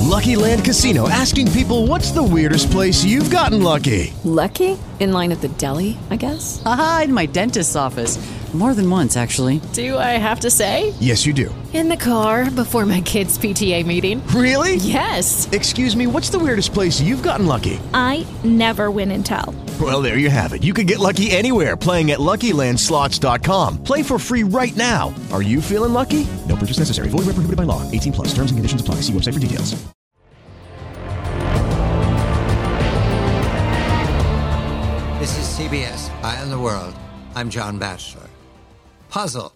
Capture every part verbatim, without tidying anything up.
Lucky Land Casino, asking people, what's the weirdest place you've gotten lucky? Lucky? In line at the deli, I guess? Aha, in my dentist's office. More than once, actually. Do I have to say? Yes, you do. In the car before my kids' P T A meeting. Really? Yes. Excuse me, what's the weirdest place you've gotten lucky? I never win and tell. Well, there you have it. You can get lucky anywhere, playing at Lucky Land Slots dot com. Play for free right now. Are you feeling lucky? No purchase necessary. Void where prohibited by law. eighteen plus. Terms and conditions apply. See website for details. This is C B S Eye on the World. I'm John Batchelor. Puzzle.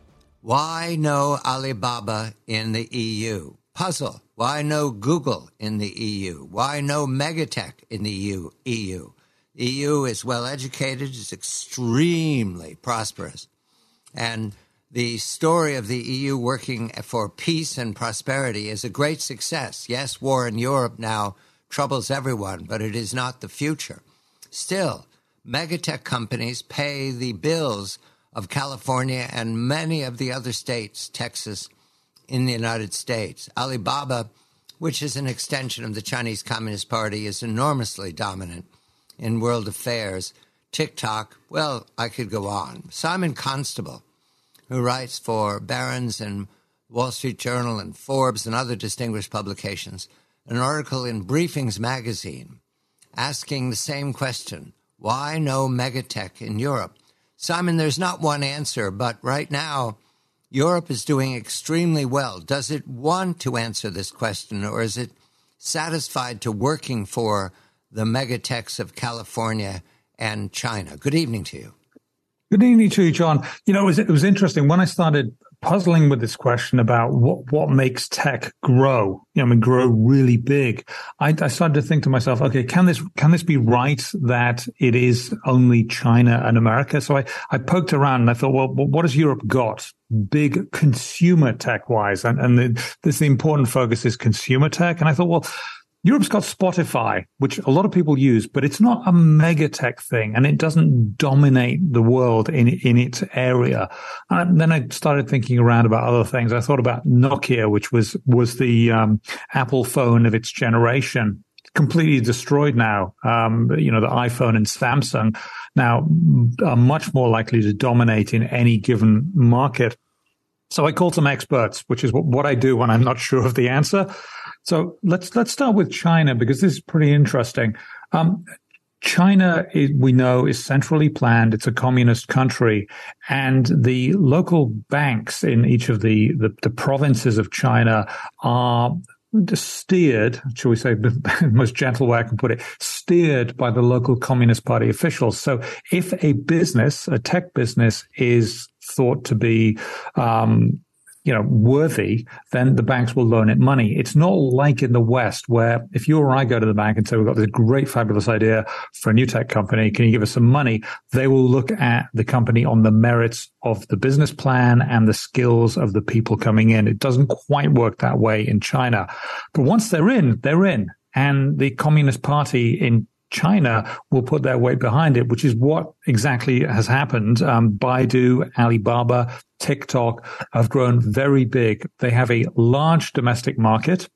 Why no Alibaba in the E U? Puzzle. Why no Google in the E U? Why no Megatech in the E U? E U. The E U is well educated, is extremely prosperous. And the story of the E U working for peace and prosperity is a great success. Yes, war in Europe now troubles everyone, but it is not the future. Still, megatech companies pay the bills of California and many of the other states, Texas, in the United States. Alibaba, which is an extension of the Chinese Communist Party, is enormously dominant in world affairs. TikTok, well, I could go on. Simon Constable, who writes for Barron's and Wall Street Journal and Forbes and other distinguished publications, an article in Briefings magazine asking the same question, why no megatech in Europe? Simon, there's not one answer, but right now, Europe is doing extremely well. Does it want to answer this question, or is it satisfied to working for the megatechs of California and China? Good evening to you. Good evening to you, John. You know, it was, it was interesting when I started puzzling with this question about what, what makes tech grow, you know, I mean, grow really big. I, I started to think to myself, okay, can this, can this be right that it is only China and America? So I, I poked around and I thought, well, what has Europe got big consumer tech wise? And, and the, this, the important focus is consumer tech. And I thought, well, Europe's got Spotify, which a lot of people use, but it's not a mega tech thing, and it doesn't dominate the world in in its area. And then I started thinking around about other things. I thought about Nokia, which was was the um, Apple phone of its generation, completely destroyed now. Um, you know, the iPhone and Samsung now are much more likely to dominate in any given market. So I called some experts, which is what, what I do when I'm not sure of the answer. So let's let's start with China, because this is pretty interesting. Um, China, is, we know, is centrally planned. It's a communist country, and the local banks in each of the the, the provinces of China are steered, shall we say, the most gentle way I can put it, steered by the local Communist Party officials. So if a business, a tech business, is thought to be um you know, worthy, then the banks will loan it money. It's not like in the West, where if you or I go to the bank and say, we've got this great, fabulous idea for a new tech company, can you give us some money? They will look at the company on the merits of the business plan and the skills of the people coming in. It doesn't quite work that way in China. But once they're in, they're in. And the Communist Party in China will put their weight behind it, which is what exactly has happened. Um, Baidu, Alibaba, TikTok have grown very big. They have a large domestic market.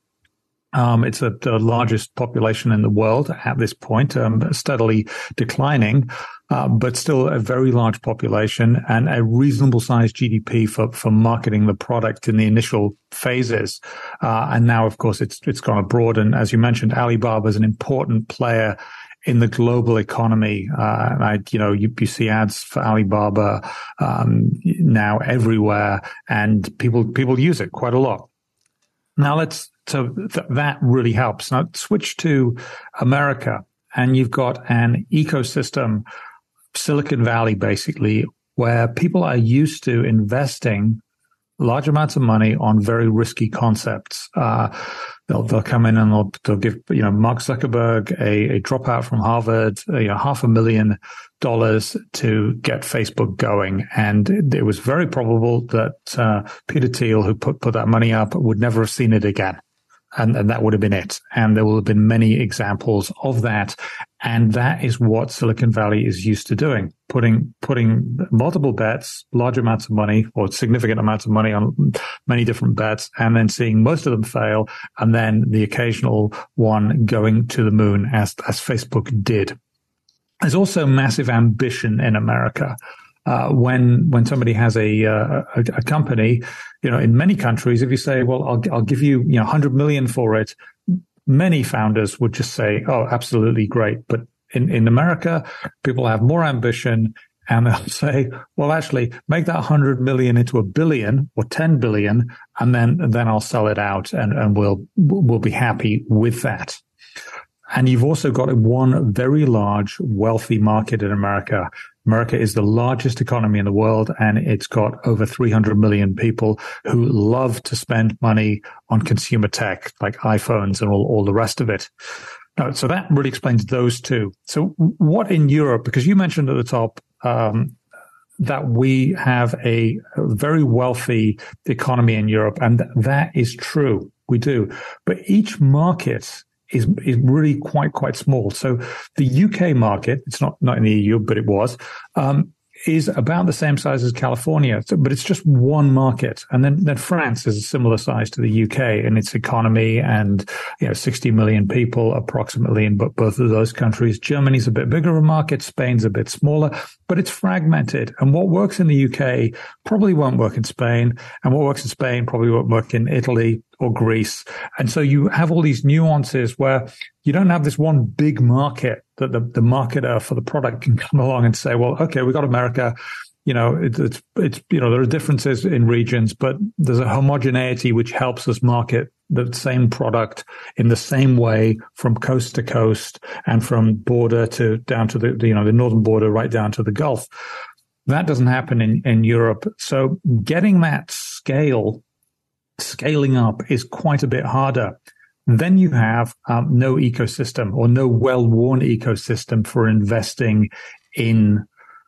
Um, it's a, the largest population in the world at this point, um, steadily declining, uh, but still a very large population and a reasonable sized G D P for, for marketing the product in the initial phases. Uh, and now, of course, it's, it's gone abroad. And as you mentioned, Alibaba is an important player in the global economy. Uh, and I, you know, you, you see ads for Alibaba, um, now everywhere, and people, people use it quite a lot. Now let's, so th- that really helps. Now switch to America, and you've got an ecosystem, Silicon Valley, basically, where people are used to investing large amounts of money on very risky concepts. Uh, they'll, they'll come in and they'll, they'll give, you know, Mark Zuckerberg a, a dropout from Harvard, you know, half a million dollars to get Facebook going. And it was very probable that, uh, Peter Thiel, who put, put that money up, would never have seen it again. and, and that would have been it. And there will have been many examples of that. And that is what Silicon Valley is used to doing, putting putting multiple bets, large amounts of money or significant amounts of money on many different bets, and then seeing most of them fail, and then the occasional one going to the moon, as as Facebook did. There's also massive ambition in America. Uh, when when somebody has a, uh, a a company, you know, in many countries, if you say, well, I'll I'll give you, you know, one hundred million for it, many founders would just say, oh, absolutely great. But in, in America, people have more ambition, and they'll say, well, actually, make that one hundred million into a billion or ten billion, and then then I'll sell it out, and, and we'll we'll be happy with that. And you've also got one very large, wealthy market in America. America is the largest economy in the world, and it's got over three hundred million people who love to spend money on consumer tech, like iPhones and all, all the rest of it. No, so that really explains those two. So what in Europe, because you mentioned at the top um, that we have a very wealthy economy in Europe, and that is true. We do. But each market is is really quite, quite small. So the U K market, it's not, not in the E U, but it was, um, is about the same size as California, so, but it's just one market. And then, then France is a similar size to the U K in its economy, and, you know, sixty million people approximately in both of those countries. Germany's a bit bigger of a market. Spain's a bit smaller, but it's fragmented. And what works in the U K probably won't work in Spain. And what works in Spain probably won't work in Italy or Greece. And so you have all these nuances where you don't have this one big market that the, the marketer for the product can come along and say, well, okay, we got America. You know, it, it's, it's, you know, there are differences in regions, but there's a homogeneity which helps us market the same product in the same way from coast to coast and from border to down to the, you know, the northern border right down to the Gulf. That doesn't happen in, in Europe. So getting that scale, scaling up is quite a bit harder. Then you have um, no ecosystem or no well-worn ecosystem for investing in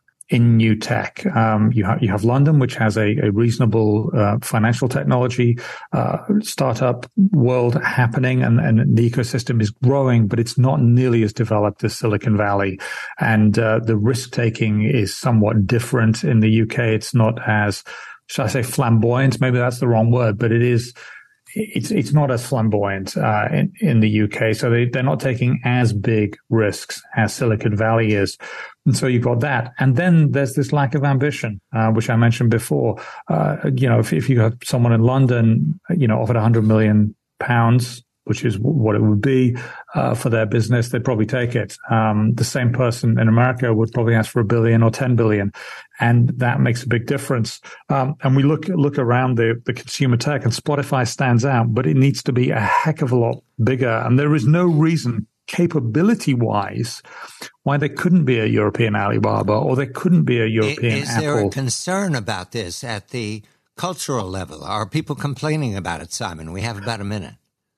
in new tech. Um, you have you have London, which has a, a reasonable uh, financial technology uh, startup world happening, and, and the ecosystem is growing, but it's not nearly as developed as Silicon Valley. And uh, the risk taking is somewhat different in the U K. It's not as, should I say, flamboyant? Maybe that's the wrong word, but it is. It's it's not as flamboyant uh, in in the U K, so they they're not taking as big risks as Silicon Valley is, and so you've got that. And then there's this lack of ambition, uh, which I mentioned before. Uh, you know, if if you have someone in London, you know, offered a hundred million pounds, which is what it would be uh, for their business, they'd probably take it. Um, the same person in America would probably ask for a billion or ten billion, and that makes a big difference. Um, and we look look around the, the consumer tech, and Spotify stands out, but it needs to be a heck of a lot bigger. And there is no reason, capability-wise, why there couldn't be a European Alibaba or there couldn't be a European is, is Apple. Is there a concern about this at the cultural level? Are people complaining about it, Simon? We have about a minute.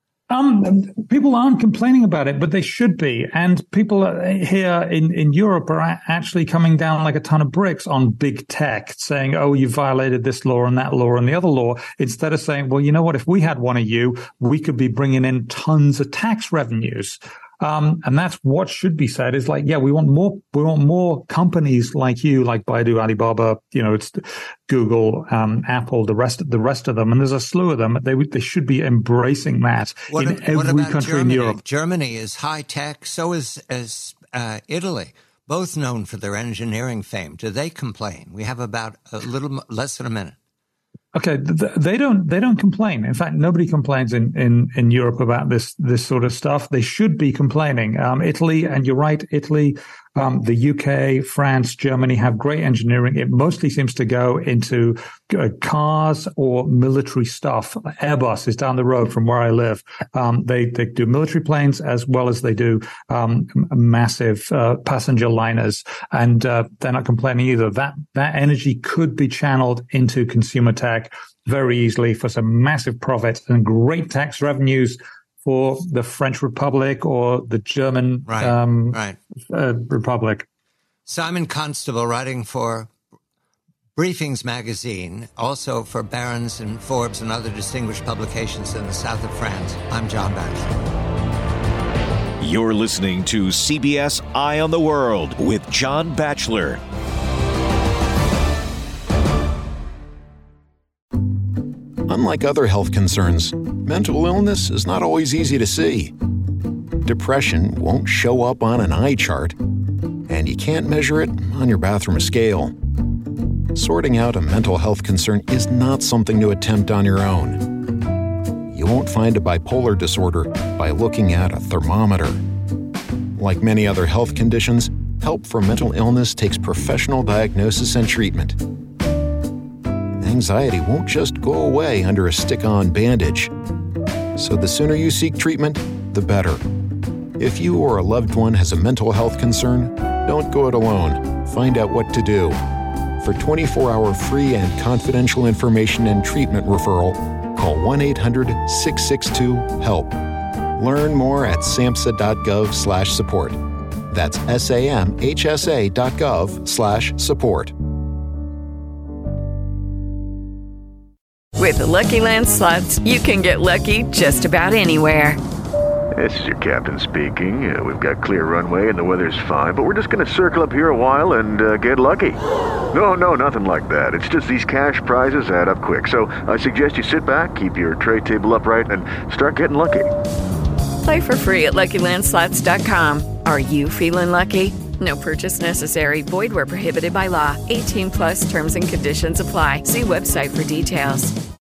Um, people aren't complaining about it, but they should be. And people here in, in Europe are actually coming down like a ton of bricks on big tech, saying, oh, you violated this law and that law and the other law, instead of saying, well, you know what, if we had one of you, we could be bringing in tons of tax revenues. Um, and that's what should be said is like, yeah, we want more, we want more companies like you, like Baidu, Alibaba, you know, it's Google, um, Apple, the rest, the rest of them. And there's a slew of them. They they should be embracing that what, in every what about country Germany? in Europe. Germany is high tech. So is, is, uh, Italy, both known for their engineering fame. Do they complain? We have about a little less than a minute. Okay, they don't. They don't complain. In fact, nobody complains in, in, in Europe about this this sort of stuff. They should be complaining. Um, Italy, and you're right, Italy, um, the U K, France, Germany have great engineering. It mostly seems to go into uh, cars or military stuff. Airbus is down the road from where I live. Um, they they do military planes as well as they do um, massive uh, passenger liners, and uh, they're not complaining either. That that energy could be channeled into consumer tech very easily for some massive profit and great tax revenues for the French Republic or the German right, um, right. Uh, Republic. Simon Constable, writing for Briefings magazine, also for Barron's and Forbes and other distinguished publications in the south of France. I'm John Batchelor. You're listening to C B S Eye on the World with John Batchelor. Unlike other health concerns, mental illness is not always easy to see. Depression won't show up on an eye chart, and you can't measure it on your bathroom scale. Sorting out a mental health concern is not something to attempt on your own. You won't find a bipolar disorder by looking at a thermometer. Like many other health conditions, help for mental illness takes professional diagnosis and treatment. Anxiety won't just go away under a stick-on bandage. So the sooner you seek treatment, the better. If you or a loved one has a mental health concern, don't go it alone. Find out what to do. For twenty-four hour free and confidential information and treatment referral, call one eight hundred six six two HELP. Learn more at samhsa.gov slash support. That's S-A-M-H-S-A dot gov slash support. With the Lucky Land Slots, you can get lucky just about anywhere. This is your captain speaking. Uh, we've got clear runway and the weather's fine, but we're just going to circle up here a while and uh, get lucky. No, no, nothing like that. It's just these cash prizes add up quick. So I suggest you sit back, keep your tray table upright, and start getting lucky. Play for free at Lucky Land Slots dot com. Are you feeling lucky? No purchase necessary. Void where prohibited by law. eighteen plus terms and conditions apply. See website for details.